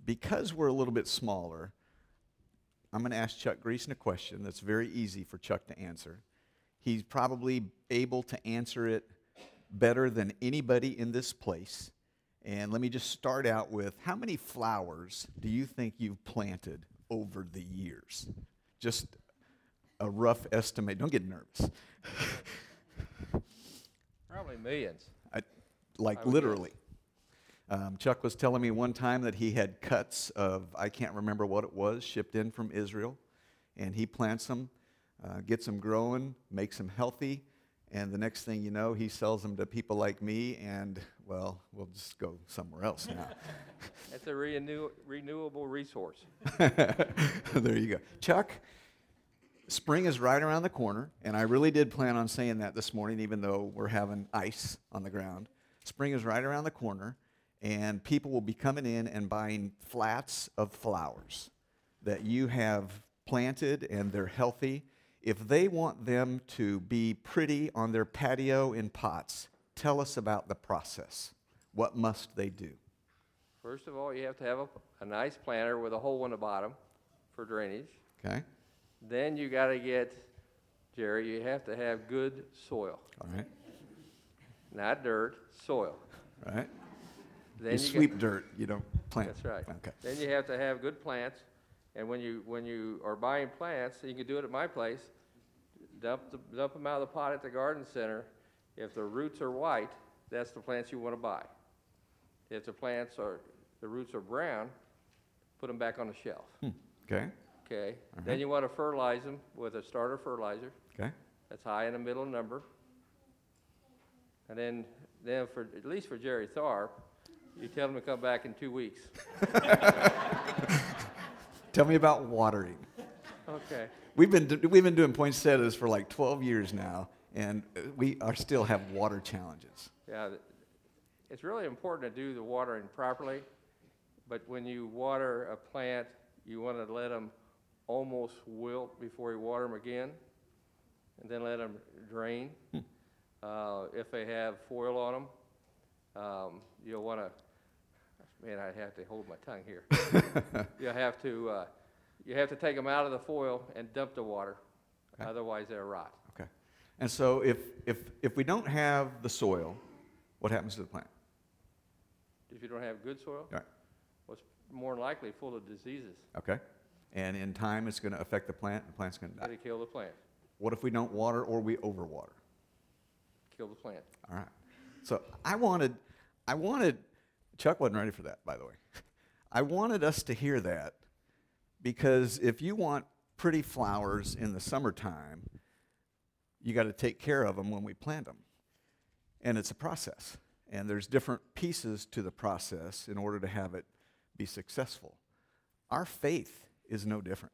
because we're a little bit smaller, I'm going to ask Chuck Greason a question that's very easy for Chuck to answer. He's probably able to answer it better than anybody in this place. And let me just start out with, how many flowers do you think you've planted over the years? Just a rough estimate. Don't get nervous. Probably millions. Literally. Chuck was telling me one time that he had cuts of, I can't remember what it was, shipped in from Israel. And he plants them, gets them growing, makes them healthy. And the next thing you know, he sells them to people like me, and, well, we'll just go somewhere else now. That's a renewable resource. There you go. Chuck, spring is right around the corner, and I really did plan on saying that this morning, even though we're having ice on the ground. Spring is right around the corner, and people will be coming in and buying flats of flowers that you have planted, and they're healthy. If they want them to be pretty on their patio in pots, tell us about the process. What must they do? First of all, you have to have a nice planter with a hole in the bottom for drainage. Okay. Then you got to get, Jerry, you have to have good soil. All right. Not dirt, soil. All right. Then you sweep dirt, you don't plant. That's right. Okay. Then you have to have good plants. And when you are buying plants, you can do it at my place, dump them out of the pot at the garden center. If the roots are white, that's the plants you want to buy. If the roots are brown, put them back on the shelf. Okay. Okay. All Then right. you want to fertilize them with a starter fertilizer. Okay. That's high in the middle number. And then for at least for Jerry Tharp, you tell him to come back in 2 weeks. Tell me about watering. Okay. We've been doing poinsettias for like 12 years now, and we still have water challenges. Yeah, it's really important to do the watering properly, but when you water a plant, you want to let them almost wilt before you water them again, and then let them drain. If they have foil on them, you'll want to. Man, I have to hold my tongue here. You have to take them out of the foil and dump the water, okay. Otherwise they'll rot. Okay. And so if we don't have the soil, what happens to the plant? If you don't have good soil, right. Well, it's more than likely full of diseases. Okay. And in time, it's going to affect the plant, and the plant's going to die. It'll kill the plant. What if we don't water or we overwater? Kill the plant. All right. So I wanted, Chuck wasn't ready for that, by the way. I wanted us to hear that because if you want pretty flowers in the summertime, you got to take care of them when we plant them. And it's a process. And there's different pieces to the process in order to have it be successful. Our faith is no different.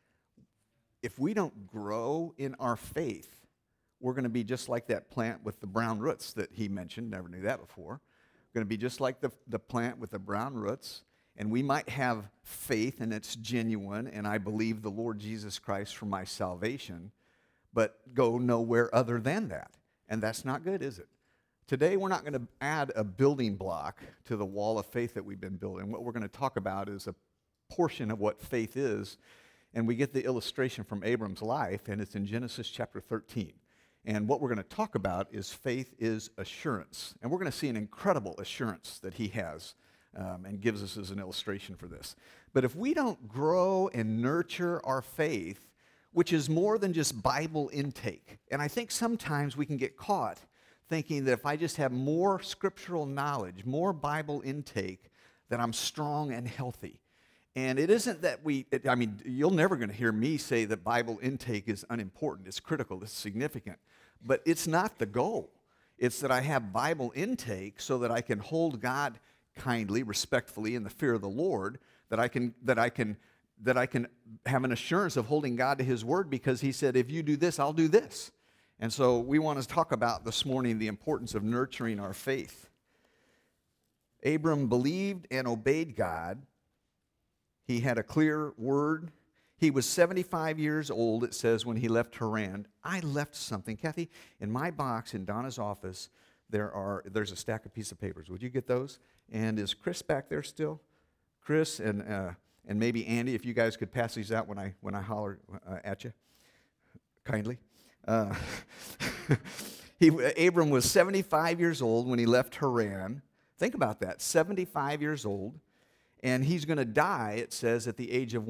If we don't grow in our faith, we're going to be just like that plant with the brown roots that he mentioned. Never knew that before. We're going to be just like the plant with the brown roots. And we might have faith, and it's genuine, and I believe the Lord Jesus Christ for my salvation, but go nowhere other than that. And that's not good, is it? Today, we're not going to add a building block to the wall of faith that we've been building. What we're going to talk about is a portion of what faith is, and we get the illustration from Abram's life, and it's in Genesis chapter 13. And what we're going to talk about is faith is assurance. And we're going to see an incredible assurance that he has and gives us as an illustration for this. But if we don't grow and nurture our faith, which is more than just Bible intake, and I think sometimes we can get caught thinking that if I just have more scriptural knowledge, more Bible intake, that I'm strong and healthy. And it isn't that you're never going to hear me say that Bible intake is unimportant. It's critical. It's significant. But it's not the goal. It's that I have Bible intake so that I can hold God kindly, respectfully, in the fear of the Lord, that I can have an assurance of holding God to his word because he said, if you do this, I'll do this. And so we want to talk about this morning the importance of nurturing our faith. Abram believed and obeyed God. He had a clear word. He was 75 years old, it says, when he left Haran. I left something. Kathy, in my box in Donna's office, there's a stack of piece of papers. Would you get those? And is Chris back there still? Chris and maybe Andy, if you guys could pass these out when I holler at you, kindly. Abram was 75 years old when he left Haran. Think about that, 75 years old. And he's going to die, it says, at the age of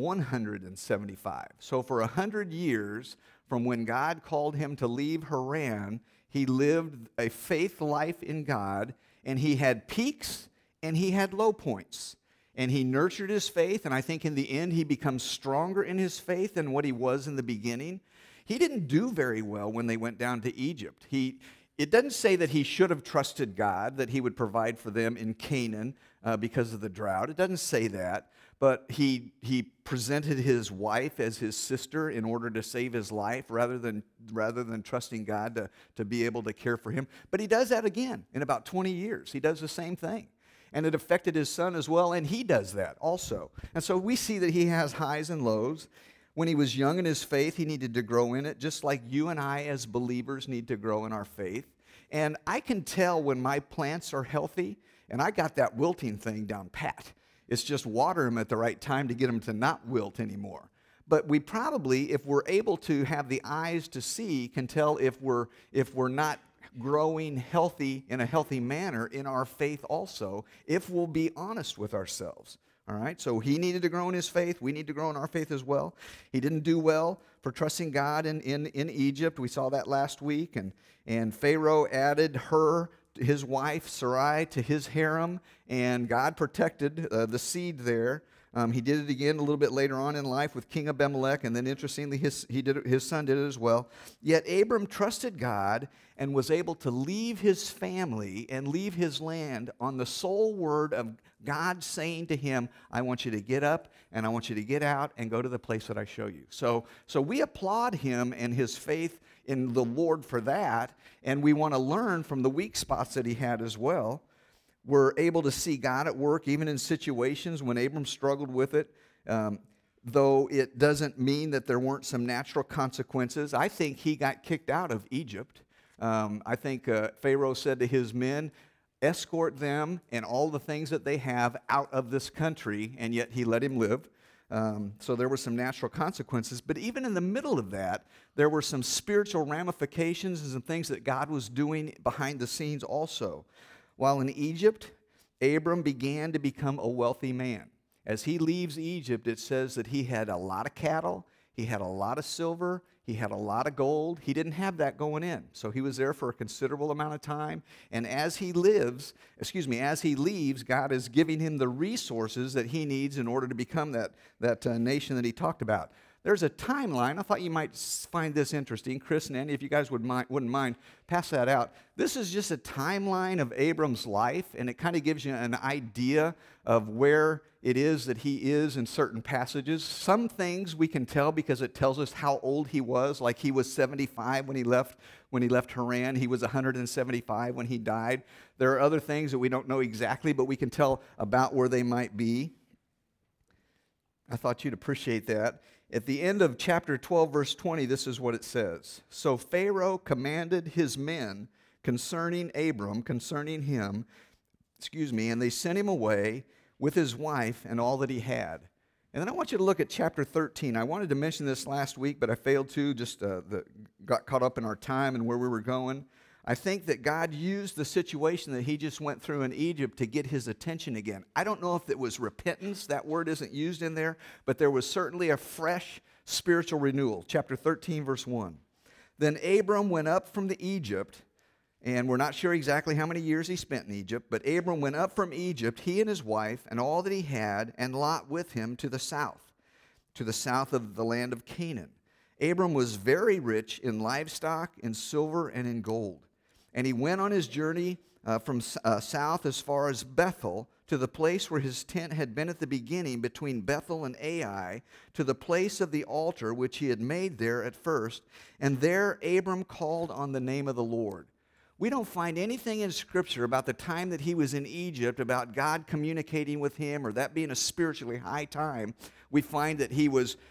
175. So for 100 years from when God called him to leave Haran, he lived a faith life in God, and he had peaks and he had low points. And he nurtured his faith, and I think in the end he becomes stronger in his faith than what he was in the beginning. He didn't do very well when they went down to Egypt. It doesn't say that he should have trusted God, that he would provide for them in Canaan because of the drought. It doesn't say that. But he presented his wife as his sister in order to save his life rather than trusting God to be able to care for him. But he does that again in about 20 years. He does the same thing. And it affected his son as well, and he does that also. And so we see that he has highs and lows. When he was young in his faith, he needed to grow in it, just like you and I as believers need to grow in our faith. And I can tell when my plants are healthy, and I got that wilting thing down pat. It's just water them at the right time to get them to not wilt anymore. But we probably, if we're able to have the eyes to see, can tell if we're not growing healthy in a healthy manner in our faith also, if we'll be honest with ourselves. All right, so he needed to grow in his faith. We need to grow in our faith as well. He didn't do well for trusting God in Egypt. We saw that last week. And Pharaoh added his wife Sarai to his harem, and God protected the seed there. He did it again a little bit later on in life with King Abimelech, and then interestingly, his son did it as well. Yet Abram trusted God and was able to leave his family and leave his land on the sole word of God saying to him, I want you to get up and I want you to get out and go to the place that I show you. So we applaud him and his faith in the Lord for that, and we want to learn from the weak spots that he had as well. We're able to see God at work even in situations when Abram struggled with it, though it doesn't mean that there weren't some natural consequences. I think he got kicked out of Egypt. I think Pharaoh said to his men, escort them and all the things that they have out of this country, and yet he let him live. So there were some natural consequences. But even in the middle of that, there were some spiritual ramifications and some things that God was doing behind the scenes also. While in Egypt, Abram began to become a wealthy man. As he leaves Egypt, it says that he had a lot of cattle, he had a lot of silver, he had a lot of gold. He didn't have that going in. So he was there for a considerable amount of time. And as he leaves, God is giving him the resources that he needs in order to become that nation that he talked about. There's a timeline. I thought you might find this interesting. Chris and Andy, if you guys wouldn't mind, pass that out. This is just a timeline of Abram's life, and it kind of gives you an idea of where it is that he is in certain passages. Some things we can tell because it tells us how old he was, like he was 75 when he left Haran. He was 175 when he died. There are other things that we don't know exactly, but we can tell about where they might be. I thought you'd appreciate that. At the end of chapter 12, verse 20, this is what it says. So Pharaoh commanded his men concerning Abram, and they sent him away with his wife and all that he had. And then I want you to look at chapter 13. I wanted to mention this last week, but I failed to, got caught up in our time and where we were going. I think that God used the situation that he just went through in Egypt to get his attention again. I don't know if it was repentance. That word isn't used in there, but there was certainly a fresh spiritual renewal. Chapter 13, verse 1. Then Abram went up from Egypt, and we're not sure exactly how many years he spent in Egypt, but Abram went up from Egypt, he and his wife, and all that he had, and Lot with him to the south of the land of Canaan. Abram was very rich in livestock, in silver, and in gold. And he went on his journey from south as far as Bethel, to the place where his tent had been at the beginning, between Bethel and Ai, to the place of the altar which he had made there at first. And there Abram called on the name of the Lord. We don't find anything in Scripture about the time that he was in Egypt, about God communicating with him, or that being a spiritually high time. We find that he was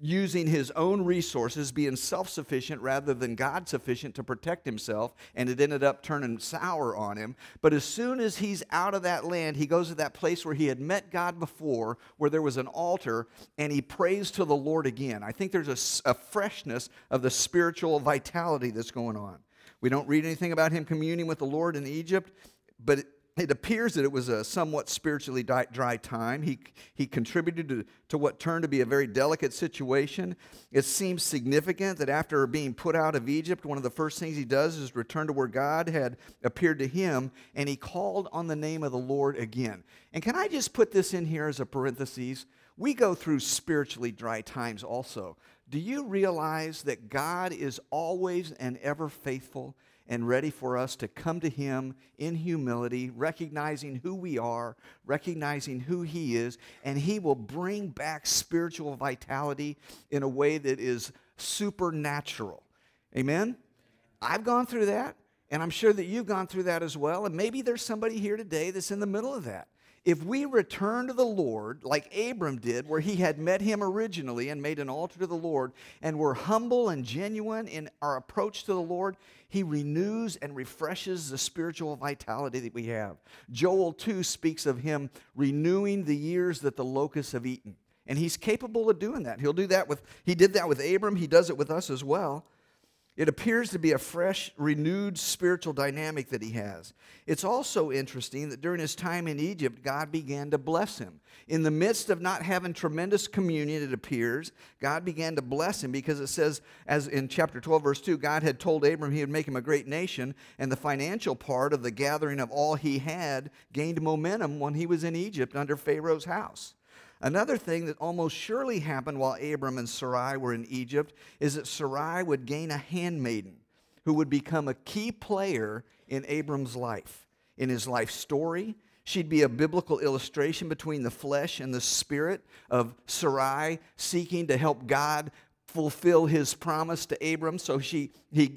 using his own resources, being self-sufficient rather than God-sufficient to protect himself, and it ended up turning sour on him. But as soon as he's out of that land, he goes to that place where he had met God before, where there was an altar, and he prays to the Lord again. I think there's a freshness of the spiritual vitality that's going on. We don't read anything about him communing with the Lord in Egypt, but it appears that it was a somewhat spiritually dry time. He contributed to what turned to be a very delicate situation. It seems significant that after being put out of Egypt, one of the first things he does is return to where God had appeared to him, and he called on the name of the Lord again. And can I just put this in here as a parenthesis? We go through spiritually dry times also. Do you realize that God is always and ever faithful and ready for us to come to him in humility, recognizing who we are, recognizing who he is, and he will bring back spiritual vitality in a way that is supernatural. Amen? I've gone through that, and I'm sure that you've gone through that as well, and maybe there's somebody here today that's in the middle of that. If we return to the Lord like Abram did, where he had met him originally and made an altar to the Lord, and we're humble and genuine in our approach to the Lord, he renews and refreshes the spiritual vitality that we have. Joel 2 speaks of him renewing the years that the locusts have eaten. And he's capable of doing that. He did that with Abram. He does it with us as well. It appears to be a fresh, renewed spiritual dynamic that he has. It's also interesting that during his time in Egypt, God began to bless him. In the midst of not having tremendous communion, it appears, God began to bless him because it says, as in chapter 12, verse 2, God had told Abram he would make him a great nation, and the financial part of the gathering of all he had gained momentum when he was in Egypt under Pharaoh's house. Another thing that almost surely happened while Abram and Sarai were in Egypt is that Sarai would gain a handmaiden who would become a key player in Abram's life. In his life story, she'd be a biblical illustration between the flesh and the spirit of Sarai seeking to help God fulfill his promise to Abram. So she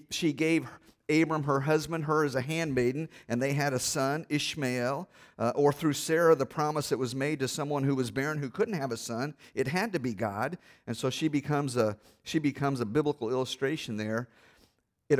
gave Abram, her husband, her as a handmaiden, and they had a son, Ishmael. Or through Sarah, the promise that was made to someone who was barren who couldn't have a son, it had to be God. And so she becomes a biblical illustration there. It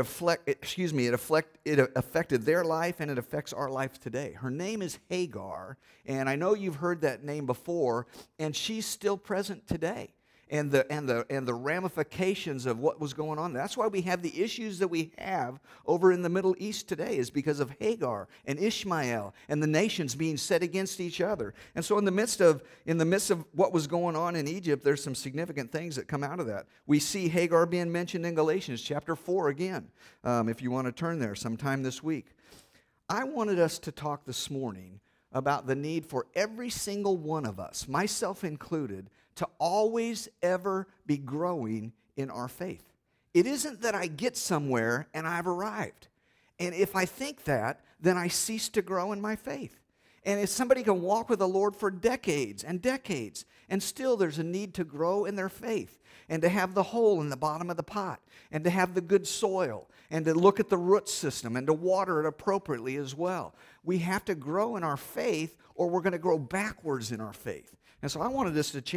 affected their life, and it affects our life today. Her name is Hagar, and I know you've heard that name before, and she's still present today. And the ramifications of what was going on. That's why we have the issues that we have over in the Middle East today, is because of Hagar and Ishmael and the nations being set against each other. And so in the midst of what was going on in Egypt, there's some significant things that come out of that. We see Hagar being mentioned in Galatians chapter 4 again, if you want to turn there sometime this week. I wanted us to talk this morning about the need for every single one of us, myself included, to always ever be growing in our faith. It isn't that I get somewhere and I've arrived. And if I think that, then I cease to grow in my faith. And if somebody can walk with the Lord for decades and decades, and still there's a need to grow in their faith, and to have the hole in the bottom of the pot, and to have the good soil, and to look at the root system, and to water it appropriately as well. We have to grow in our faith, or we're going to grow backwards in our faith. And so I wanted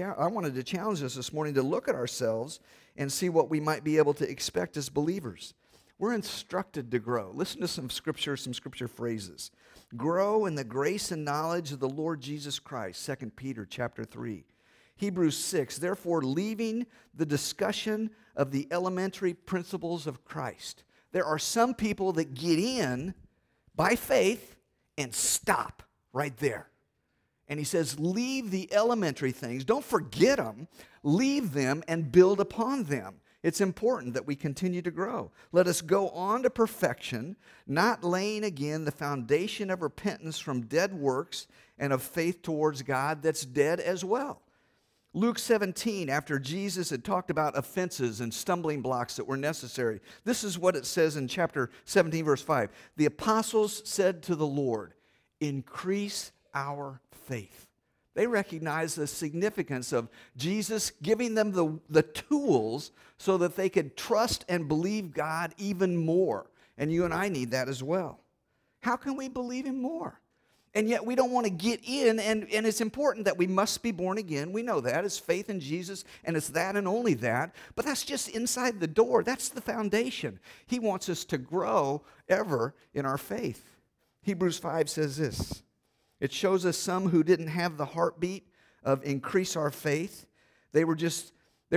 to challenge us this morning to look at ourselves and see what we might be able to expect as believers. We're instructed to grow. Listen to some scripture phrases. Grow in the grace and knowledge of the Lord Jesus Christ, 2 Peter chapter 3. Hebrews 6, therefore leaving the discussion of the elementary principles of Christ. There are some people that get in by faith and stop right there. And he says, leave the elementary things. Don't forget them. Leave them and build upon them. It's important that we continue to grow. Let us go on to perfection, not laying again the foundation of repentance from dead works and of faith towards God that's dead as well. Luke 17, after Jesus had talked about offenses and stumbling blocks that were necessary, this is what it says in chapter 17, verse 5. The apostles said to the Lord, increase our faith. They recognize the significance of Jesus giving them the tools so that they could trust and believe God even more. And you and I need that as well. How can we believe Him more? And yet we don't want to get in, and it's important that we must be born again. We know that. It's faith in Jesus, and it's that and only that. But that's just inside the door. That's the foundation. He wants us to grow ever in our faith. Hebrews 5 says this. It shows us some who didn't have the heartbeat of increase our faith. They just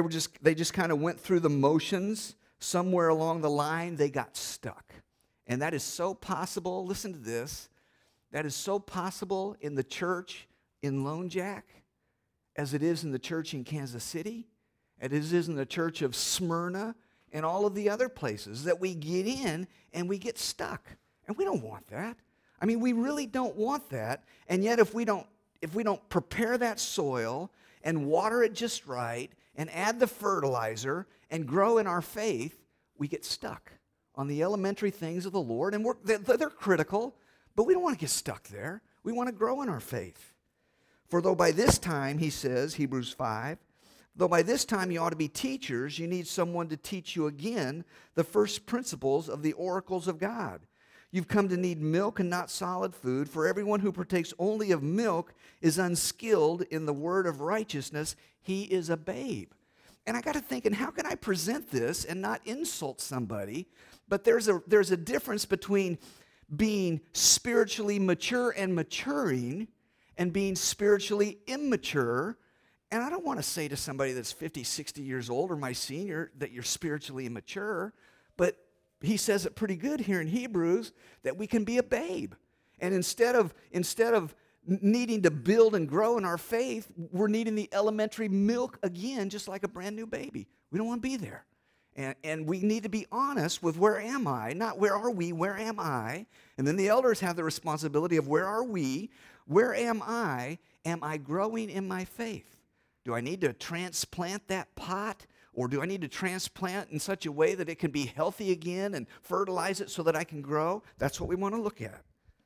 kind of went through the motions. Somewhere along the line, they got stuck. And that is so possible. Listen to this. That is so possible in the church in Lone Jack as it is in the church in Kansas City, as it is in the church of Smyrna, and all of the other places that we get in and we get stuck. And we don't want that. I mean, we really don't want that. And yet if we don't prepare that soil and water it just right and add the fertilizer and grow in our faith, we get stuck on the elementary things of the Lord. And they're critical. But we don't want to get stuck there. We want to grow in our faith. For though by this time, he says, Hebrews 5, though by this time you ought to be teachers, you need someone to teach you again the first principles of the oracles of God. You've come to need milk and not solid food, for everyone who partakes only of milk is unskilled in the word of righteousness. He is a babe. And I got to thinking, how can I present this and not insult somebody? But there's a difference between being spiritually mature and maturing and being spiritually immature. And I don't want to say to somebody that's 50, 60 years old or my senior that you're spiritually immature, but he says it pretty good here in Hebrews that we can be a babe. And instead of needing to build and grow in our faith, we're needing the elementary milk again, just like a brand new baby. We don't want to be there. And we need to be honest with where am I, not where are we, where am I? And then the elders have the responsibility of where are we, where am I growing in my faith? Do I need to transplant that pot, or do I need to transplant in such a way that it can be healthy again and fertilize it so that I can grow? That's what we want to look at.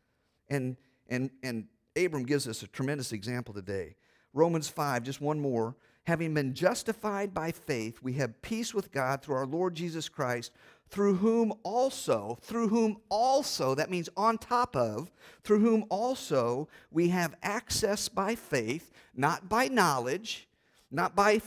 And Abram gives us a tremendous example today. Romans 5, just one more. Having been justified by faith, we have peace with God through our Lord Jesus Christ, through whom also, that means on top of, through whom also we have access by faith, not by knowledge, not by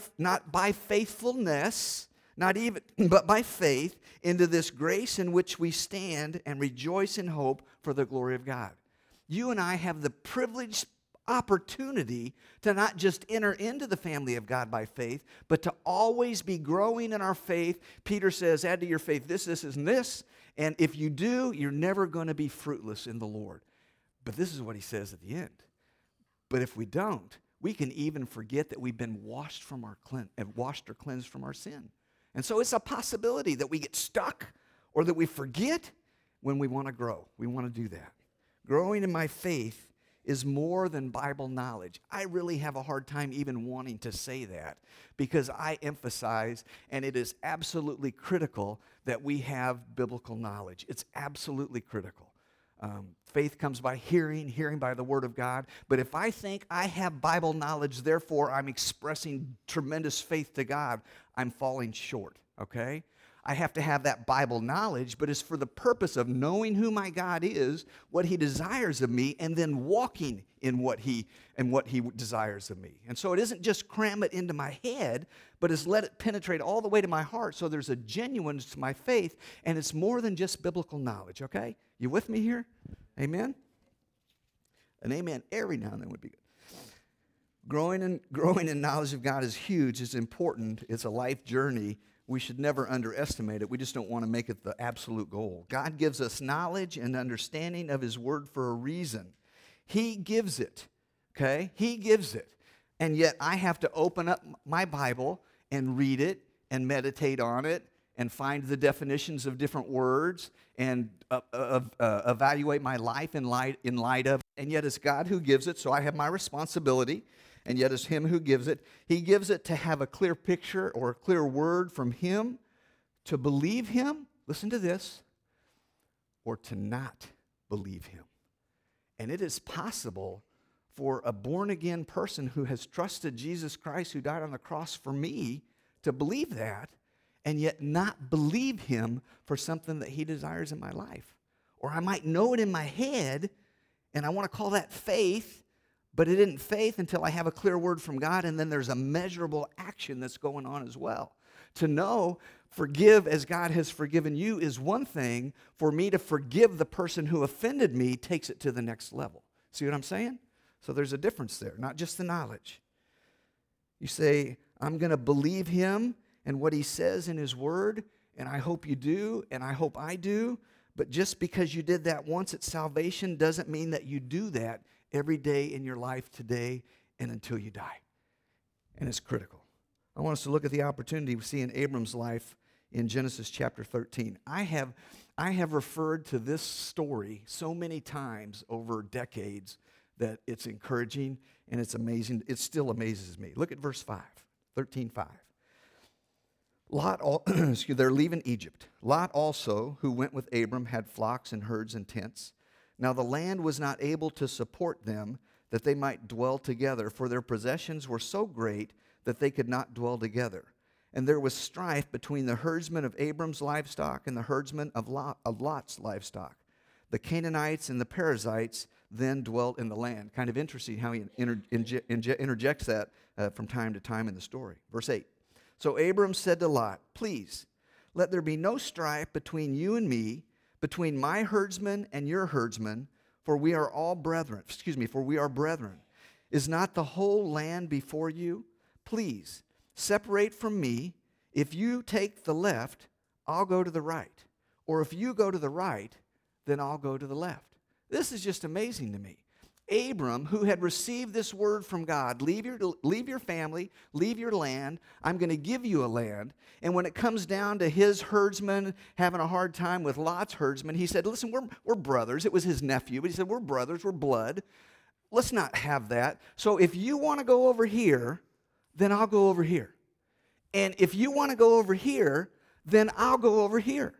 faithfulness, but by faith, into this grace in which we stand and rejoice in hope for the glory of God. You and I have the privileged opportunity to not just enter into the family of God by faith, but to always be growing in our faith. Peter says, add to your faith this, and this. And if you do, you're never going to be fruitless in the Lord. But this is what he says at the end. But if we don't, we can even forget that we've been washed or cleansed from our sin. And so it's a possibility that we get stuck or that we forget when we want to grow. We want to do that. Growing in my faith is more than Bible knowledge. I really have a hard time even wanting to say that because I emphasize, and it is absolutely critical that we have biblical knowledge. It's absolutely critical. Faith comes by hearing, hearing by the Word of God. But if I think I have Bible knowledge, therefore I'm expressing tremendous faith to God, I'm falling short, okay? I have to have that Bible knowledge, but it's for the purpose of knowing who my God is, what He desires of me, and then walking in what He desires of me. And so it isn't just cram it into my head, but it's let it penetrate all the way to my heart so there's a genuineness to my faith, and it's more than just biblical knowledge, okay? You with me here? Amen? An amen every now and then would be good. Growing in knowledge of God is huge, it's important, it's a life journey. We should never underestimate it. We just don't want to make it the absolute goal. God gives us knowledge and understanding of His Word for a reason. He gives it, okay? He gives it. And yet I have to open up my Bible and read it and meditate on it and find the definitions of different words and evaluate my life in light of it. And yet it's God who gives it, so I have my responsibility. And yet it's Him who gives it. He gives it to have a clear picture or a clear word from Him, to believe Him, listen to this, or to not believe Him. And it is possible for a born-again person who has trusted Jesus Christ, who died on the cross for me, to believe that, and yet not believe Him for something that He desires in my life. Or I might know it in my head, And I want to call that faith, but it isn't faith until I have a clear word from God, and then there's a measurable action that's going on as well. To know, forgive as God has forgiven you is one thing. For me to forgive the person who offended me takes it to the next level. See what I'm saying? So there's a difference there, not just the knowledge. You say, I'm going to believe him and what he says in his word, and I hope you do, and I hope I do. But just because you did that once at salvation doesn't mean that you do that every day in your life today and until you die. And it's critical. I want us to look at the opportunity we see in Abram's life in Genesis chapter 13. I have referred to this story so many times over decades that it's encouraging and it's amazing. It still amazes me. Look at verse 5, 13:5. They're leaving Egypt. Lot also, who went with Abram, had flocks and herds and tents. Now the land was not able to support them, that they might dwell together, for their possessions were so great that they could not dwell together. And there was strife between the herdsmen of Abram's livestock and the herdsmen of Lot's livestock. The Canaanites and the Perizzites then dwelt in the land. Kind of interesting how he interjects that from time to time in the story. Verse 8. So Abram said to Lot, please, let there be no strife between you and me, between my herdsmen and your herdsmen, for we are all brethren. For we are brethren. Is not the whole land before you? Please, separate from me. If you take the left, I'll go to the right. Or if you go to the right, then I'll go to the left. This is just amazing to me. Abram, who had received this word from God, leave your family, leave your land, I'm going to give you a land. And when it comes down to his herdsmen having a hard time with Lot's herdsmen, he said, listen, we're brothers. It was his nephew, but he said, we're brothers, we're blood. Let's not have that. So if you want to go over here, then I'll go over here. And if you want to go over here, then I'll go over here.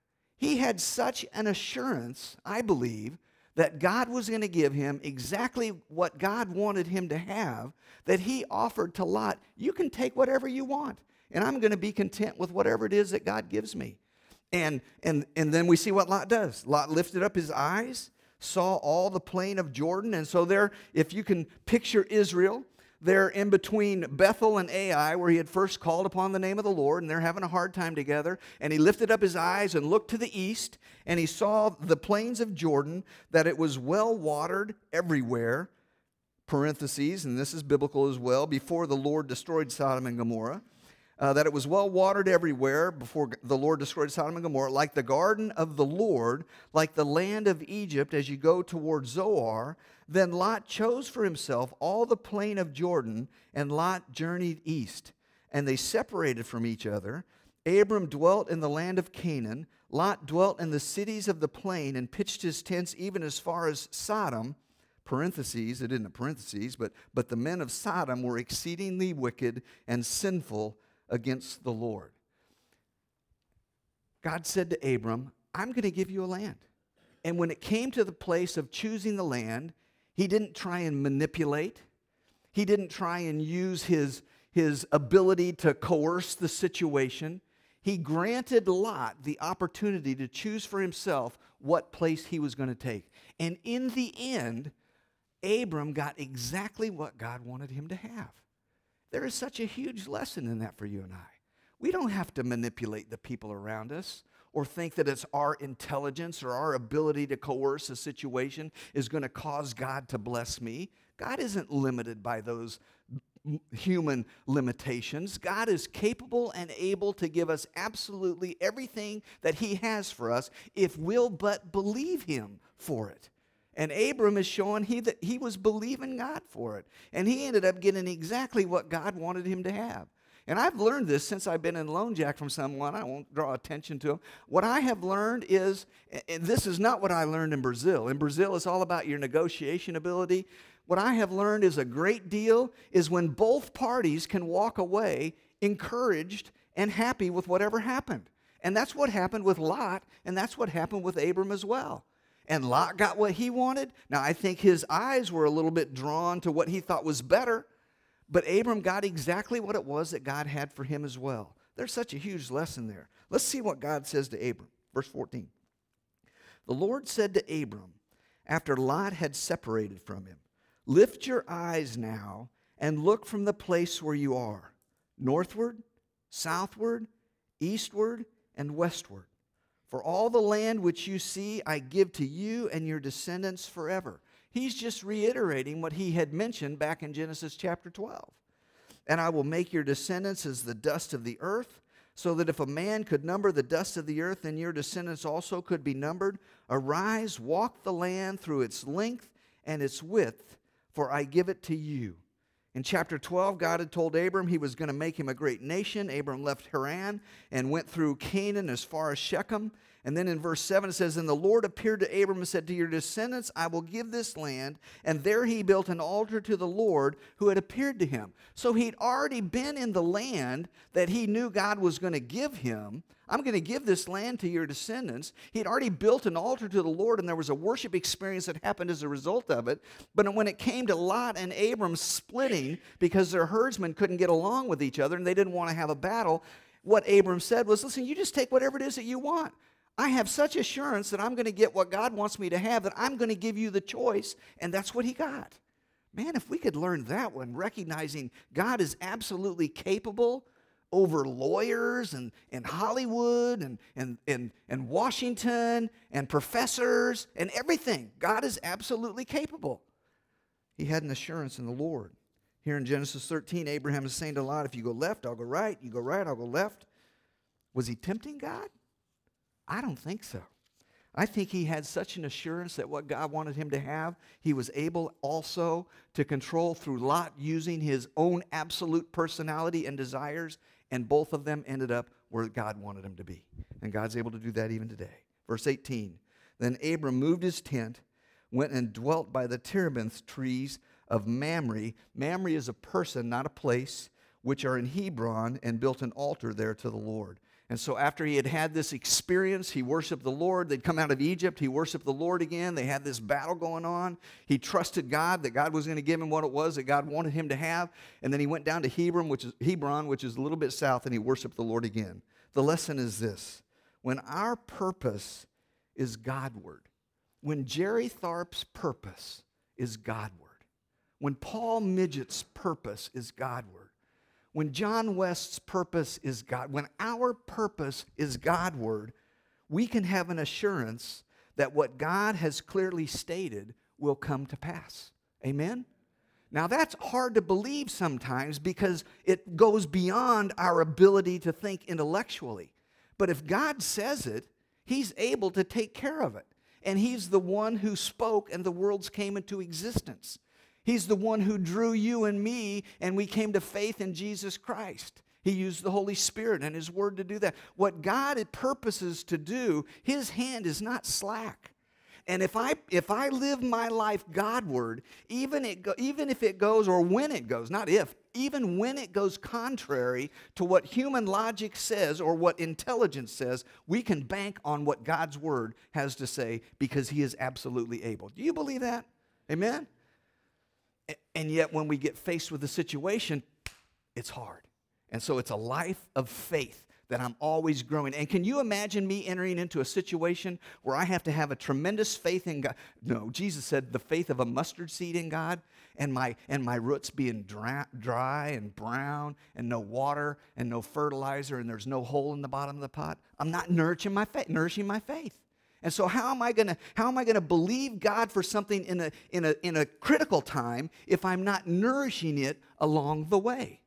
He had such an assurance, I believe, that God was going to give him exactly what God wanted him to have, that he offered to Lot, you can take whatever you want, and I'm going to be content with whatever it is that God gives me. And then we see what Lot does. Lot lifted up his eyes, saw all the plain of Jordan, and so there, if you can picture Israel, they're in between Bethel and Ai, where he had first called upon the name of the Lord, and they're having a hard time together. And he lifted up his eyes and looked to the east, and he saw the plains of Jordan, that it was well watered everywhere, parentheses, and this is biblical as well, before the Lord destroyed Sodom and Gomorrah, that it was well watered everywhere before the Lord destroyed Sodom and Gomorrah, like the garden of the Lord, like the land of Egypt as you go toward Zoar. Then Lot chose for himself all the plain of Jordan, and Lot journeyed east. And they separated from each other. Abram dwelt in the land of Canaan. Lot dwelt in the cities of the plain and pitched his tents even as far as Sodom. Parentheses, it isn't a parentheses, but the men of Sodom were exceedingly wicked and sinful against the Lord. God said to Abram, I'm going to give you a land. And when it came to the place of choosing the land, he didn't try and manipulate. He didn't try and use his ability to coerce the situation. He granted Lot the opportunity to choose for himself what place he was going to take. And in the end, Abram got exactly what God wanted him to have. There is such a huge lesson in that for you and I. We don't have to manipulate the people around us or think that it's our intelligence or our ability to coerce a situation is going to cause God to bless me. God isn't limited by those human limitations. God is capable and able to give us absolutely everything that he has for us if we'll but believe him for it. And Abram is showing that he was believing God for it. And he ended up getting exactly what God wanted him to have. And I've learned this since I've been in Lone Jack from someone. I won't draw attention to him. What I have learned is, and this is not what I learned in Brazil. In Brazil, it's all about your negotiation ability. What I have learned is a great deal is when both parties can walk away encouraged and happy with whatever happened. And that's what happened with Lot, and that's what happened with Abram as well. And Lot got what he wanted. Now, I think his eyes were a little bit drawn to what he thought was better, but Abram got exactly what it was that God had for him as well. There's such a huge lesson there. Let's see what God says to Abram. Verse 14. The Lord said to Abram, after Lot had separated from him. Lift your eyes now and look from the place where you are, northward, southward, eastward, and westward. For all the land which you see, I give to you and your descendants forever. He's just reiterating what he had mentioned back in Genesis chapter 12. And I will make your descendants as the dust of the earth, so that if a man could number the dust of the earth, then your descendants also could be numbered. Arise, walk the land through its length and its width, for I give it to you. In chapter 12, God had told Abram he was going to make him a great nation. Abram left Haran and went through Canaan as far as Shechem. And then in verse 7 it says, And the Lord appeared to Abram and said, To your descendants I will give this land. And there he built an altar to the Lord who had appeared to him. So he'd already been in the land that he knew God was going to give him. I'm going to give this land to your descendants. He'd already built an altar to the Lord, and there was a worship experience that happened as a result of it. But when it came to Lot and Abram splitting because their herdsmen couldn't get along with each other and they didn't want to have a battle, what Abram said was, listen, you just take whatever it is that you want. I have such assurance that I'm going to get what God wants me to have, that I'm going to give you the choice, and that's what he got. Man, if we could learn that one, recognizing God is absolutely capable over lawyers and Hollywood and Washington and professors and everything. God is absolutely capable. He had an assurance in the Lord. Here in Genesis 13, Abraham is saying to Lot, if you go left, I'll go right. You go right, I'll go left. Was he tempting God? I don't think so. I think he had such an assurance that what God wanted him to have, he was able also to control through Lot using his own absolute personality and desires, and both of them ended up where God wanted him to be. And God's able to do that even today. Verse 18, Then Abram moved his tent, went and dwelt by the terebinth trees of Mamre. Mamre is a person, not a place, which are in Hebron, and built an altar there to the Lord. And so after he had had this experience, he worshiped the Lord. They'd come out of Egypt. He worshiped the Lord again. They had this battle going on. He trusted God, that God was going to give him what it was that God wanted him to have. And then he went down to Hebron, which is a little bit south, and he worshiped the Lord again. The lesson is this. When our purpose is Godward, when Jerry Tharp's purpose is Godward, when Paul Midget's purpose is Godward, when John West's purpose is God, when our purpose is Godward, we can have an assurance that what God has clearly stated will come to pass. Amen? Now that's hard to believe sometimes because it goes beyond our ability to think intellectually. But if God says it, he's able to take care of it. And he's the one who spoke and the worlds came into existence. He's the one who drew you and me, and we came to faith in Jesus Christ. He used the Holy Spirit and his word to do that. What God purposes to do, his hand is not slack. And if I live my life Godward, even if it goes, or when it goes, not if, even when it goes contrary to what human logic says or what intelligence says, we can bank on what God's word has to say because he is absolutely able. Do you believe that? Amen? And yet when we get faced with a situation, it's hard. And so it's a life of faith that I'm always growing. And can you imagine me entering into a situation where I have to have a tremendous faith in God? No, Jesus said the faith of a mustard seed in God, and my roots being dry and brown and no water and no fertilizer and there's no hole in the bottom of the pot. I'm not nourishing my faith. And so how am I going to believe God for something in a critical time if I'm not nourishing it along the way?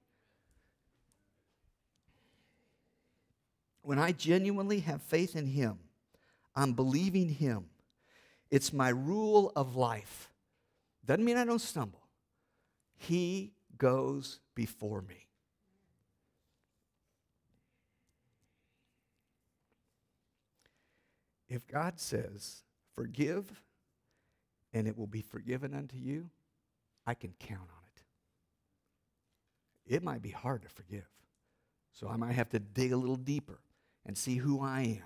When I genuinely have faith in him, I'm believing him. It's my rule of life. Doesn't mean I don't stumble. He goes before me. If God says, forgive, and it will be forgiven unto you, I can count on it. It might be hard to forgive. So I might have to dig a little deeper and see who I am.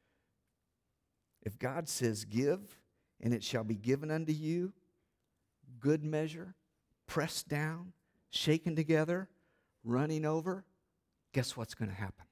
If God says, give, and it shall be given unto you, good measure, pressed down, shaken together, running over, guess what's going to happen?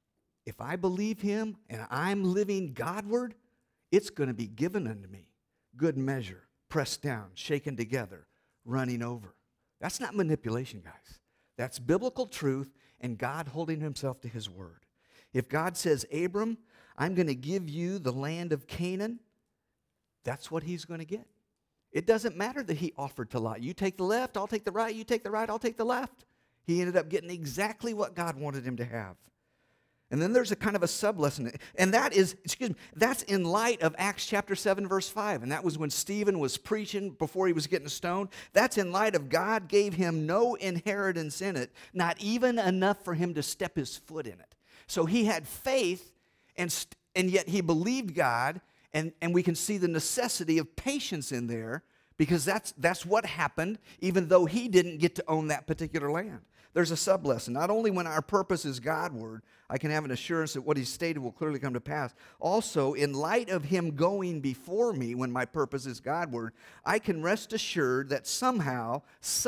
If I believe him and I'm living Godward, it's going to be given unto me. good measure, pressed down, shaken together, running over. That's not manipulation, guys. That's biblical truth and God holding himself to his word. If God says, Abram, I'm going to give you the land of Canaan, that's what he's going to get. It doesn't matter that he offered to Lot. You take the left, I'll take the right. You take the right, I'll take the left. He ended up getting exactly what God wanted him to have. And then there's a kind of a sub-lesson. And that's in light of Acts chapter 7, verse 5. And that was when Stephen was preaching before he was getting stoned. That's in light of God gave him no inheritance in it, not even enough for him to step his foot in it. So he had faith, and yet he believed God, and we can see the necessity of patience in there, because that's what happened, even though he didn't get to own that particular land. There's a sub-lesson. Not only when our purpose is Godward, I can have an assurance that what he stated will clearly come to pass. Also, in light of him going before me when my purpose is Godward, I can rest assured that somehow,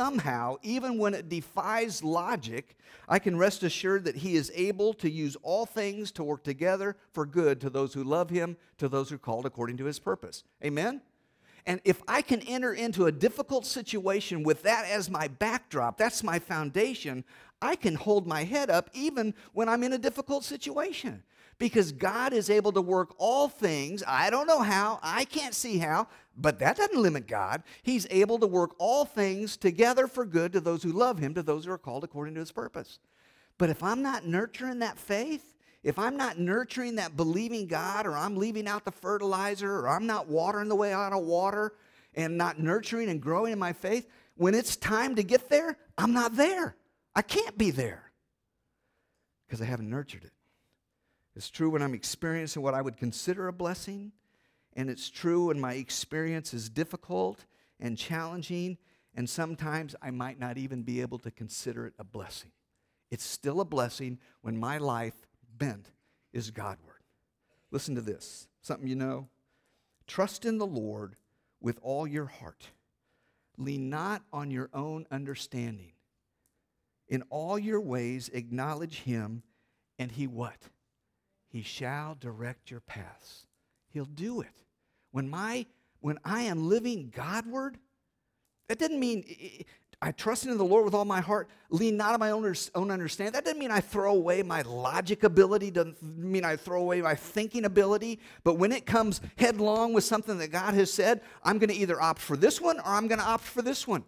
even when it defies logic, I can rest assured that he is able to use all things to work together for good to those who love him, to those who are called according to his purpose. Amen? And if I can enter into a difficult situation with that as my backdrop, that's my foundation, I can hold my head up even when I'm in a difficult situation. Because God is able to work all things. I don't know how, I can't see how, but that doesn't limit God. He's able to work all things together for good to those who love him, to those who are called according to his purpose. But if I'm not nurturing that faith, if I'm not nurturing that believing God, or I'm leaving out the fertilizer, or I'm not watering the way I ought to water, and not nurturing and growing in my faith, when it's time to get there, I'm not there. I can't be there because I haven't nurtured it. It's true when I'm experiencing what I would consider a blessing, and it's true when my experience is difficult and challenging, and sometimes I might not even be able to consider it a blessing. It's still a blessing when my life bent is Godward. Listen to this, something you know. Trust in the Lord with all your heart. Lean not on your own understanding. In all your ways acknowledge him, and he what? He shall direct your paths. He'll do it. When I am living Godward, that doesn't mean I trust in the Lord with all my heart, lean not on my own understanding. That doesn't mean I throw away my logic ability, doesn't mean I throw away my thinking ability. But when it comes headlong with something that God has said, I'm going to either opt for this one or I'm going to opt for this one.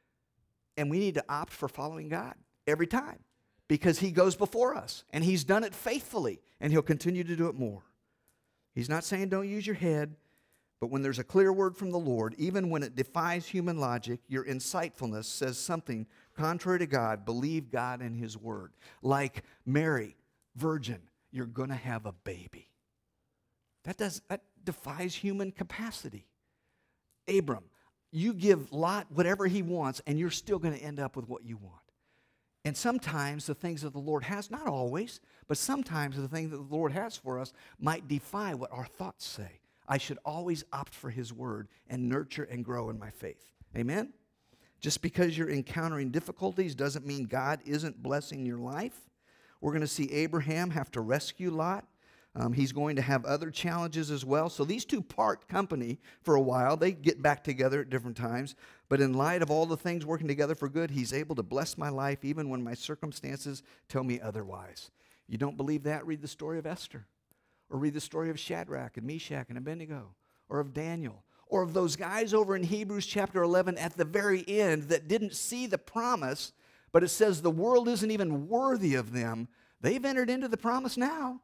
And we need to opt for following God every time, because he goes before us, and he's done it faithfully, and he'll continue to do it more. He's not saying don't use your head, but when there's a clear word from the Lord, even when it defies human logic, your insightfulness says something contrary to God. Believe God and his word. Like Mary, virgin, you're going to have a baby. That defies human capacity. Abram, you give Lot whatever he wants, and you're still going to end up with what you want. And sometimes the things that the Lord has, not always, but sometimes the things that the Lord has for us might defy what our thoughts say. I should always opt for his word and nurture and grow in my faith. Amen? Just because you're encountering difficulties doesn't mean God isn't blessing your life. We're going to see Abraham have to rescue Lot. He's going to have other challenges as well. So these two part company for a while. They get back together at different times. But in light of all the things working together for good, he's able to bless my life even when my circumstances tell me otherwise. You don't believe that? Read the story of Esther. Or read the story of Shadrach and Meshach and Abednego. Or of Daniel. Or of those guys over in Hebrews chapter 11 at the very end that didn't see the promise, but it says the world isn't even worthy of them. They've entered into the promise now.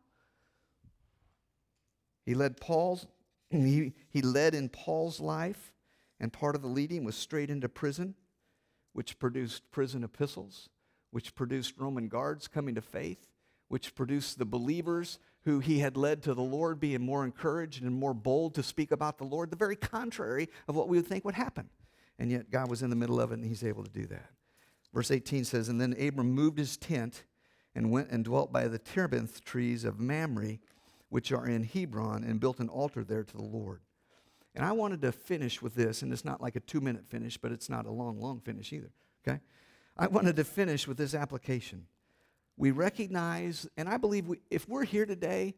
He led in Paul's life, and part of the leading was straight into prison, which produced prison epistles, which produced Roman guards coming to faith, which produced the believers who he had led to the Lord being more encouraged and more bold to speak about the Lord, the very contrary of what we would think would happen. And yet God was in the middle of it, and he's able to do that. Verse 18 says, and then Abram moved his tent and went and dwelt by the terebinth trees of Mamre, which are in Hebron, and built an altar there to the Lord. And I wanted to finish with this, and it's not like a 2-minute finish, but it's not a long finish either, okay? I wanted to finish with this application. We recognize, and I believe if we're here today,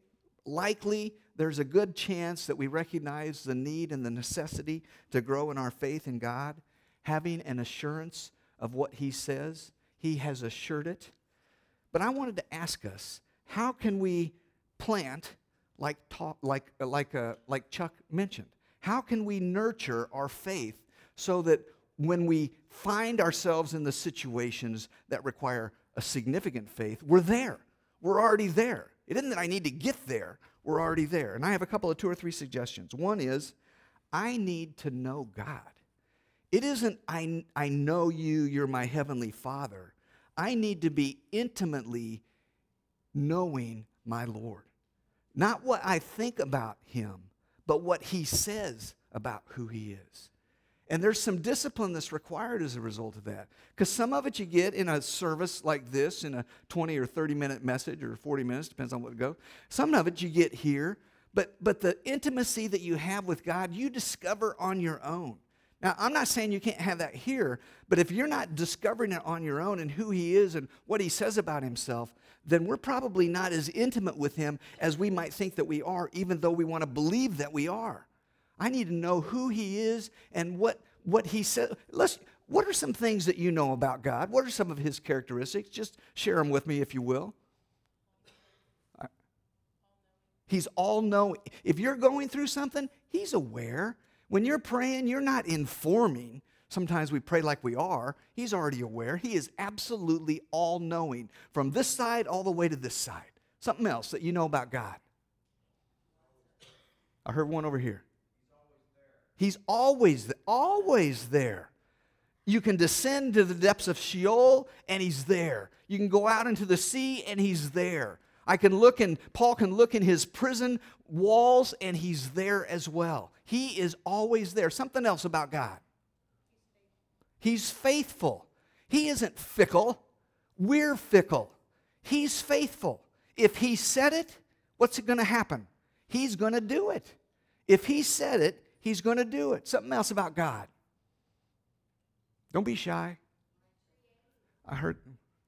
likely there's a good chance that we recognize the need and the necessity to grow in our faith in God, having an assurance of what He says. He has assured it. But I wanted to ask us, how can we plant like Chuck mentioned? How can we nurture our faith so that when we find ourselves in the situations that require a significant faith, we're there. We're already there. It isn't that I need to get there. We're already there. And I have a couple of 2 or 3 suggestions. One is, I need to know God. It isn't, I know you, you're my heavenly Father. I need to be intimately knowing my Lord. Not what I think about Him, but what He says about who He is. And there's some discipline that's required as a result of that. Because some of it you get in a service like this, in a 20 or 30-minute message, or 40 minutes, depends on what it goes. Some of it you get here, but the intimacy that you have with God, you discover on your own. Now, I'm not saying you can't have that here, but if you're not discovering it on your own and who He is and what He says about Himself, then we're probably not as intimate with Him as we might think that we are, even though we want to believe that we are. I need to know who He is and what He said. What are some things that you know about God? What are some of His characteristics? Just share them with me, if you will. He's all-knowing. If you're going through something, He's aware. When you're praying, you're not informing. Sometimes we pray like we are. He's already aware. He is absolutely all-knowing, from this side all the way to this side. Something else that you know about God. I heard one over here. He's always there. You can descend to the depths of Sheol, and He's there. You can go out into the sea, and He's there. Paul can look in his prison walls, and He's there as well. He is always there. Something else about God. He's faithful. He isn't fickle. We're fickle. He's faithful. If He said it, what's going to happen? He's going to do it. If He said it, He's going to do it. Something else about God. Don't be shy. I heard.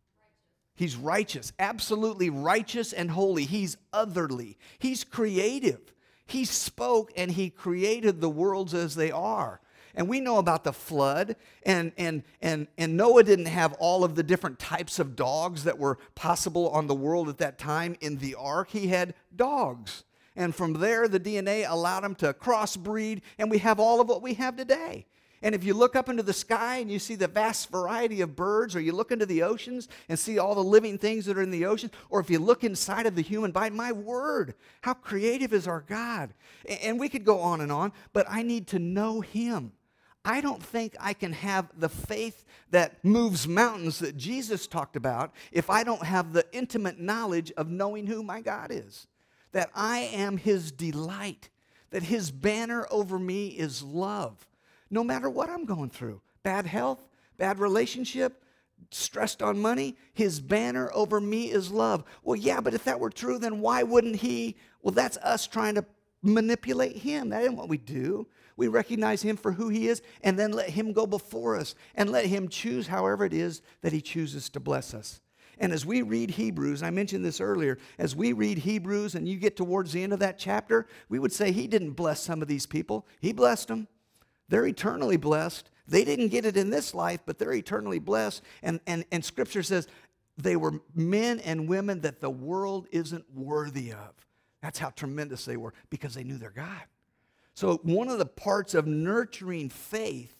He's righteous, absolutely righteous and holy. He's otherly. He's creative. He spoke and He created the worlds as they are. And we know about the flood, and Noah didn't have all of the different types of dogs that were possible on the world at that time in the ark. He had dogs. And from there, the DNA allowed him to crossbreed, and we have all of what we have today. And if you look up into the sky and you see the vast variety of birds, or you look into the oceans and see all the living things that are in the ocean, or if you look inside of the human body, my word, how creative is our God. And we could go on, but I need to know Him. I don't think I can have the faith that moves mountains that Jesus talked about if I don't have the intimate knowledge of knowing who my God is. That I am His delight, that His banner over me is love. No matter what I'm going through, bad health, bad relationship, stressed on money, His banner over me is love. Well, yeah, but if that were true, then why wouldn't He? Well, that's us trying to manipulate Him. That isn't what we do. We recognize Him for who He is, and then let Him go before us, and let Him choose however it is that He chooses to bless us. And as we read Hebrews, I mentioned this earlier, as we read Hebrews and you get towards the end of that chapter, we would say He didn't bless some of these people. He blessed them. They're eternally blessed. They didn't get it in this life, but they're eternally blessed. And Scripture says they were men and women that the world isn't worthy of. That's how tremendous they were, because they knew their God. So one of the parts of nurturing faith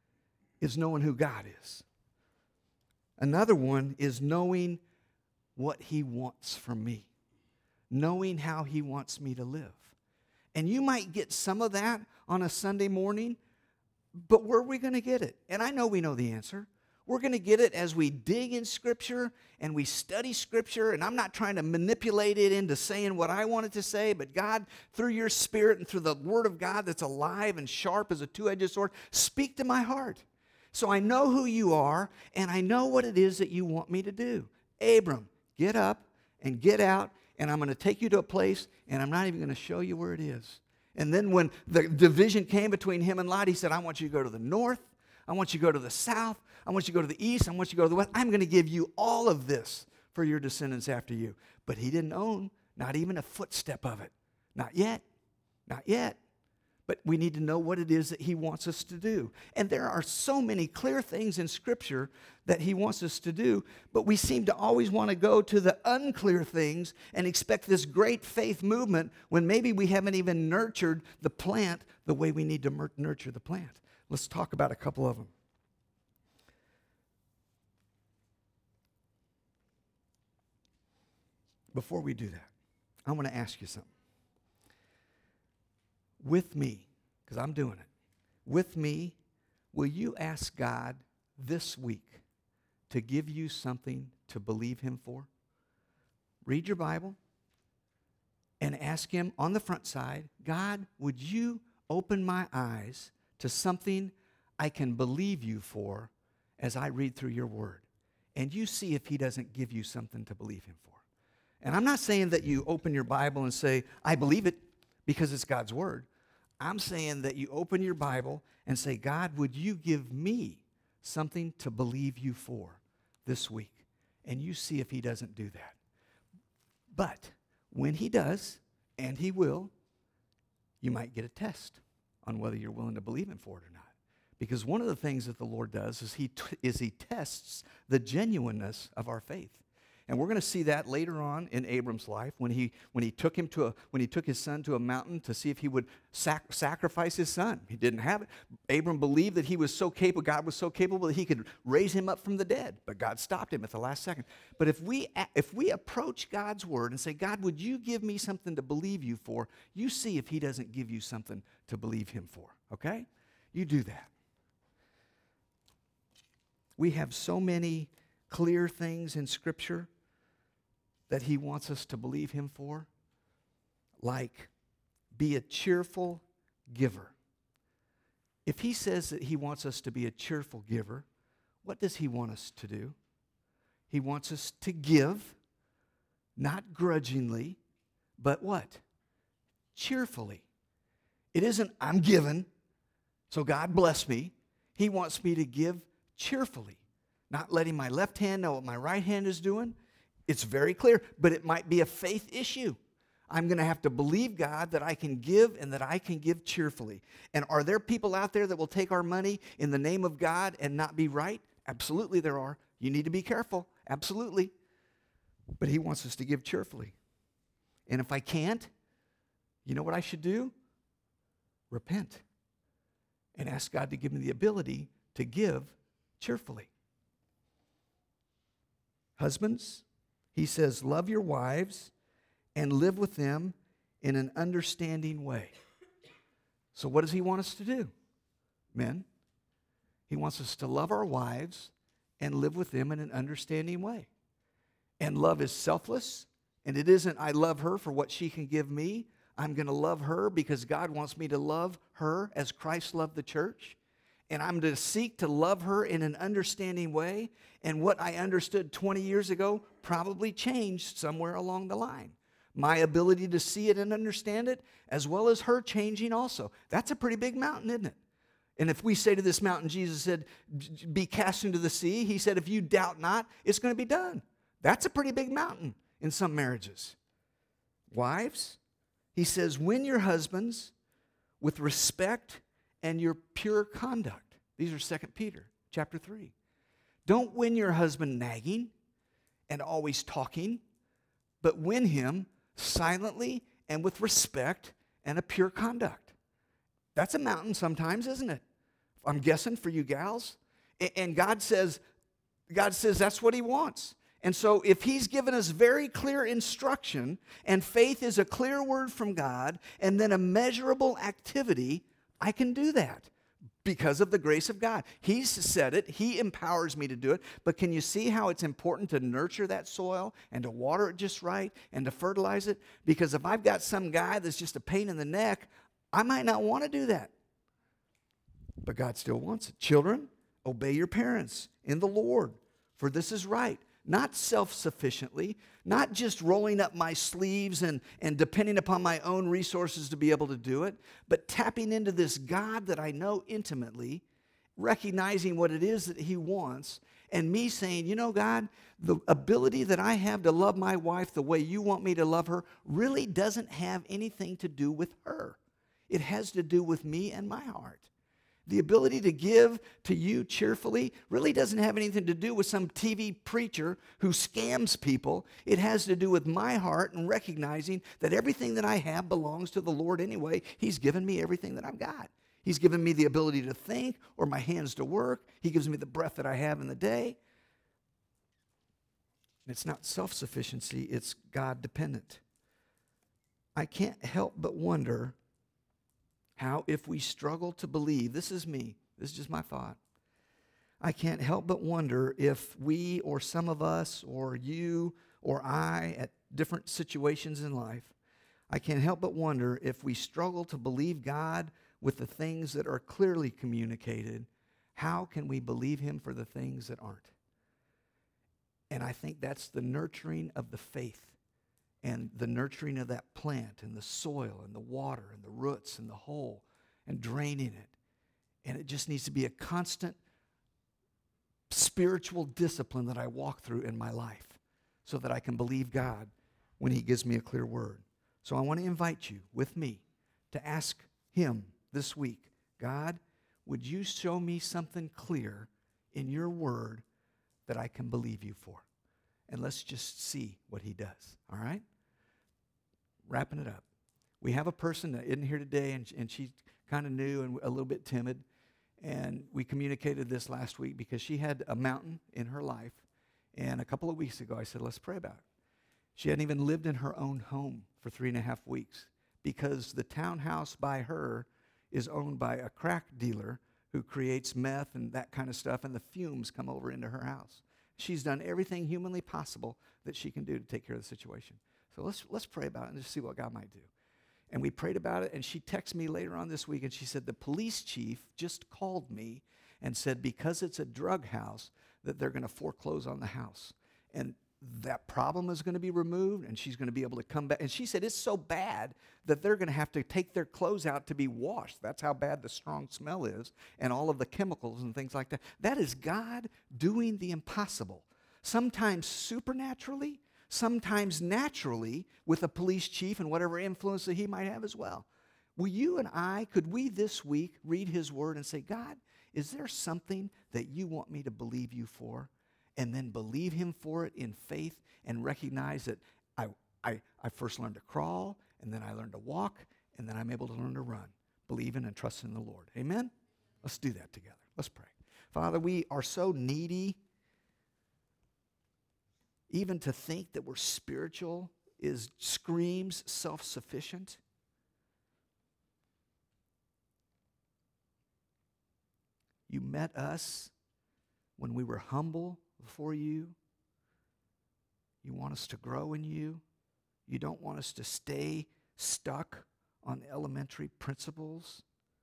is knowing who God is. Another one is knowing what He wants from me, knowing how He wants me to live. And you might get some of that on a Sunday morning, but where are we going to get it? And I know we know the answer. We're going to get it as we dig in Scripture and we study Scripture. And I'm not trying to manipulate it into saying what I want it to say, but God, through your Spirit and through the Word of God that's alive and sharp as a two-edged sword, speak to my heart. So I know who you are, and I know what it is that you want me to do. Abram, get up and get out, and I'm going to take you to a place, and I'm not even going to show you where it is. And then when the division came between him and Lot, he said, I want you to go to the north. I want you to go to the south. I want you to go to the east. I want you to go to the west. I'm going to give you all of this for your descendants after you. But he didn't own not even a footstep of it. Not yet. Not yet. But we need to know what it is that he wants us to do. And there are so many clear things in Scripture that he wants us to do, but we seem to always want to go to the unclear things and expect this great faith movement when maybe we haven't even nurtured the plant the way we need to nurture the plant. Let's talk about a couple of them. Before we do that, I want to ask you something. With me, because I'm doing it, with me, will you ask God this week to give you something to believe him for? Read your Bible and ask him on the front side, God, would you open my eyes to something I can believe you for as I read through your word? And you see if he doesn't give you something to believe him for. And I'm not saying that you open your Bible and say, I believe it because it's God's word. I'm saying that you open your Bible and say, God, would you give me something to believe you for this week? And you see if he doesn't do that. But when he does, and he will, you might get a test on whether you're willing to believe him for it or not. Because one of the things that the Lord does is he tests the genuineness of our faith. And we're going to see that later on in Abram's life when he took his son to a mountain to see if he would sacrifice his son. He didn't have it. Abram believed that he was so capable, God was so capable that he could raise him up from the dead. But God stopped him at the last second. But if we approach God's word and say, God, would you give me something to believe you for? You see if he doesn't give you something to believe him for. Okay? You do that. We have so many clear things in Scripture that he wants us to believe him for, like be a cheerful giver. If he says that he wants us to be a cheerful giver, what does he want us to do? He wants us to give, not grudgingly, but what? Cheerfully. It isn't, I'm giving, so God bless me. He wants me to give cheerfully, not letting my left hand know what my right hand is doing. It's very clear, but it might be a faith issue. I'm going to have to believe God that I can give and that I can give cheerfully. And are there people out there that will take our money in the name of God and not be right? Absolutely there are. You need to be careful. Absolutely. But he wants us to give cheerfully. And if I can't, you know what I should do? Repent. And ask God to give me the ability to give cheerfully. Husbands, he says, love your wives and live with them in an understanding way. So what does he want us to do, men? He wants us to love our wives and live with them in an understanding way. And love is selfless, and it isn't I love her for what she can give me. I'm going to love her because God wants me to love her as Christ loved the church. And I'm to seek to love her in an understanding way. And what I understood 20 years ago probably changed somewhere along the line. My ability to see it and understand it, as well as her changing also. That's a pretty big mountain, isn't it? And if we say to this mountain, Jesus said, be cast into the sea. He said, if you doubt not, it's going to be done. That's a pretty big mountain in some marriages. Wives, he says, win your husbands with respect and your pure conduct. These are 2 Peter chapter 3. Don't win your husband nagging and always talking, but win him silently and with respect and a pure conduct. That's a mountain sometimes, isn't it? I'm guessing for you gals. And God says that's what he wants. And so if he's given us very clear instruction, and faith is a clear word from God, and then a measurable activity, I can do that because of the grace of God. He's said it. He empowers me to do it. But can you see how it's important to nurture that soil and to water it just right and to fertilize it? Because if I've got some guy that's just a pain in the neck, I might not want to do that. But God still wants it. Children, obey your parents in the Lord, for this is right. Not self-sufficiently, not just rolling up my sleeves and depending upon my own resources to be able to do it, but tapping into this God that I know intimately, recognizing what it is that he wants, And me saying, you know, God, the ability that I have to love my wife the way you want me to love her really doesn't have anything to do with her. It has to do with me and my heart. The ability to give to you cheerfully really doesn't have anything to do with some TV preacher who scams people. It has to do with my heart and recognizing that everything that I have belongs to the Lord anyway. He's given me everything that I've got. He's given me the ability to think or my hands to work. He gives me the breath that I have in the day. It's not self-sufficiency, it's God-dependent. I can't help but wonder how, if we struggle to believe, this is me, this is just my thought. I can't help but wonder if we or some of us or you or I at different situations in life, I can't help but wonder if we struggle to believe God with the things that are clearly communicated, how can we believe Him for the things that aren't? And I think that's the nurturing of the faith and the nurturing of that plant and the soil and the water and the roots and the hole and draining it. And it just needs to be a constant spiritual discipline that I walk through in my life so that I can believe God when He gives me a clear word. So I want to invite you with me to ask Him this week, God, would you show me something clear in your word that I can believe you for? And let's just see what He does, all right? Wrapping it up. We have a person that isn't here today, and she's kind of new and a little bit timid. And we communicated this last week because she had a mountain in her life. And a couple of weeks ago, I said, let's pray about it. She hadn't even lived in her own home for 3.5 weeks because the townhouse by her is owned by a crack dealer who creates meth and that kind of stuff, and the fumes come over into her house. She's done everything humanly possible that she can do to take care of the situation. So let's pray about it and just see what God might do. And we prayed about it, and she texted me later on this week, and she said, the police chief just called me and said because it's a drug house that they're going to foreclose on the house. And that problem is going to be removed, and she's going to be able to come back. And she said it's so bad that they're going to have to take their clothes out to be washed. That's how bad the strong smell is and all of the chemicals and things like that. That is God doing the impossible, sometimes supernaturally, sometimes naturally with a police chief and whatever influence that he might have as well. Will you and I, could we this week read His word and say, God, is there something that you want me to believe you for? And then believe Him for it in faith and recognize that I first learned to crawl, and then I learned to walk, and then I'm able to learn to run, believing and trusting in the Lord. Amen? Let's do that together. Let's pray. Father, we are so needy. Even to think that we're spiritual screams self-sufficient. You met us when we were humble before you. You want us to grow in you. You don't want us to stay stuck on elementary principles.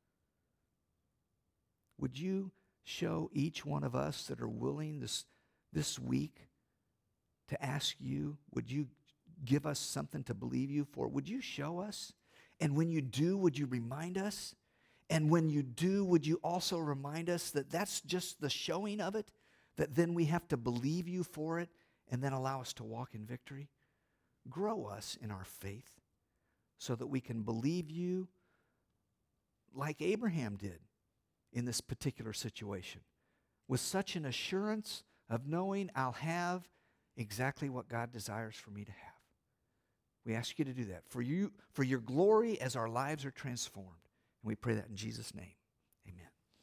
Would you show each one of us that are willing this week to ask you, would you give us something to believe you for? Would you show us? And when you do, would you remind us? And when you do, would you also remind us that that's just the showing of it, that then we have to believe you for it and then allow us to walk in victory? Grow us in our faith so that we can believe you like Abraham did in this particular situation, with such an assurance of knowing I'll have exactly what God desires for me to have. We ask you to do that for your glory as our lives are transformed. And we pray that in Jesus' name.